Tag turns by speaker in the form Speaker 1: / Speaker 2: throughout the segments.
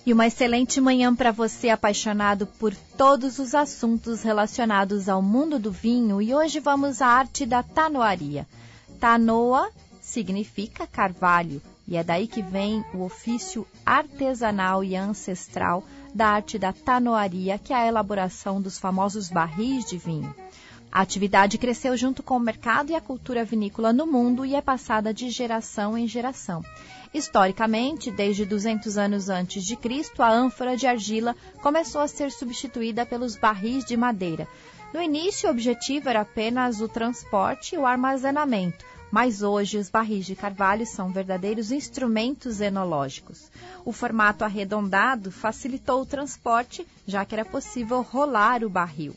Speaker 1: E uma excelente manhã para você apaixonado por todos os assuntos relacionados ao mundo do vinho. E hoje vamos à arte da tanoaria. Tanoa significa carvalho e é daí que vem o ofício artesanal e ancestral da arte da tanoaria, que é a elaboração dos famosos barris de vinho. A atividade cresceu junto com o mercado e a cultura vinícola no mundo e é passada de geração em geração. Historicamente, desde 200 anos antes de Cristo, a ânfora de argila começou a ser substituída pelos barris de madeira. No início, o objetivo era apenas o transporte e o armazenamento, mas hoje os barris de carvalho são verdadeiros instrumentos enológicos. O formato arredondado facilitou o transporte, já que era possível rolar o barril.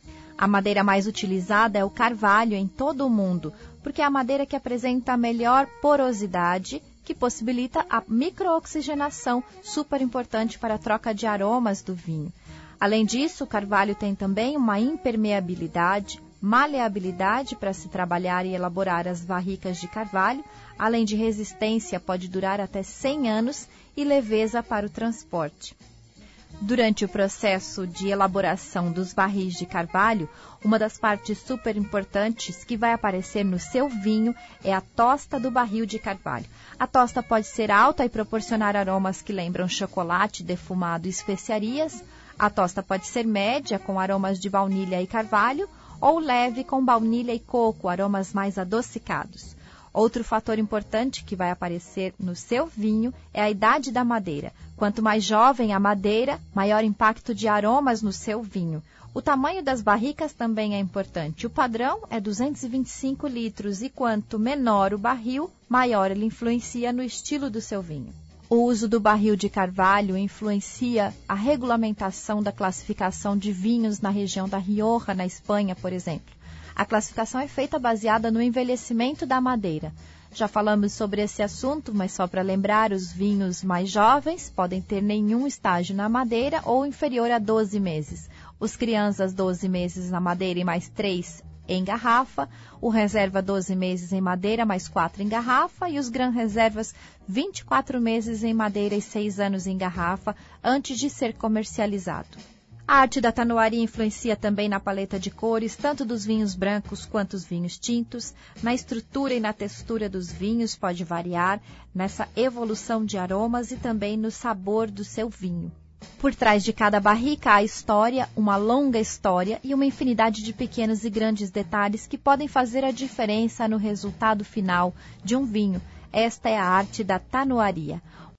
Speaker 1: A madeira mais utilizada é o carvalho em todo o mundo, porque é a madeira que apresenta a melhor porosidade, que possibilita a microoxigenação, super importante para a troca de aromas do vinho. Além disso, o carvalho tem também uma impermeabilidade, maleabilidade para se trabalhar e elaborar as barricas de carvalho, além de resistência, pode durar até 100 anos, e leveza para o transporte. Durante o processo de elaboração dos barris de carvalho, uma das partes super importantes que vai aparecer no seu vinho é a tosta do barril de carvalho. A tosta pode ser alta e proporcionar aromas que lembram chocolate defumado e especiarias. A tosta pode ser média, com aromas de baunilha e carvalho, ou leve, com baunilha e coco, aromas mais adocicados. Outro fator importante que vai aparecer no seu vinho é a idade da madeira. Quanto mais jovem a madeira, maior impacto de aromas no seu vinho. O tamanho das barricas também é importante. O padrão é 225 litros e quanto menor o barril, maior ele influencia no estilo do seu vinho. O uso do barril de carvalho influencia a regulamentação da classificação de vinhos na região da Rioja, na Espanha, por exemplo. A classificação é feita baseada no envelhecimento da madeira. Já falamos sobre esse assunto, mas só para lembrar, os vinhos mais jovens podem ter nenhum estágio na madeira ou inferior a 12 meses. Os crianças 12 meses na madeira e mais 3 em garrafa, o reserva 12 meses em madeira mais 4 em garrafa e os Gran Reservas 24 meses em madeira e 6 anos em garrafa antes de ser comercializado. A arte da tanoaria influencia também na paleta de cores, tanto dos vinhos brancos quanto os vinhos tintos. Na estrutura e na textura dos vinhos pode variar, nessa evolução de aromas e também no sabor do seu vinho. Por trás de cada barrica há história, uma longa história e uma infinidade de pequenos e grandes detalhes que podem fazer a diferença no resultado final de um vinho. Esta é a arte da tanoaria.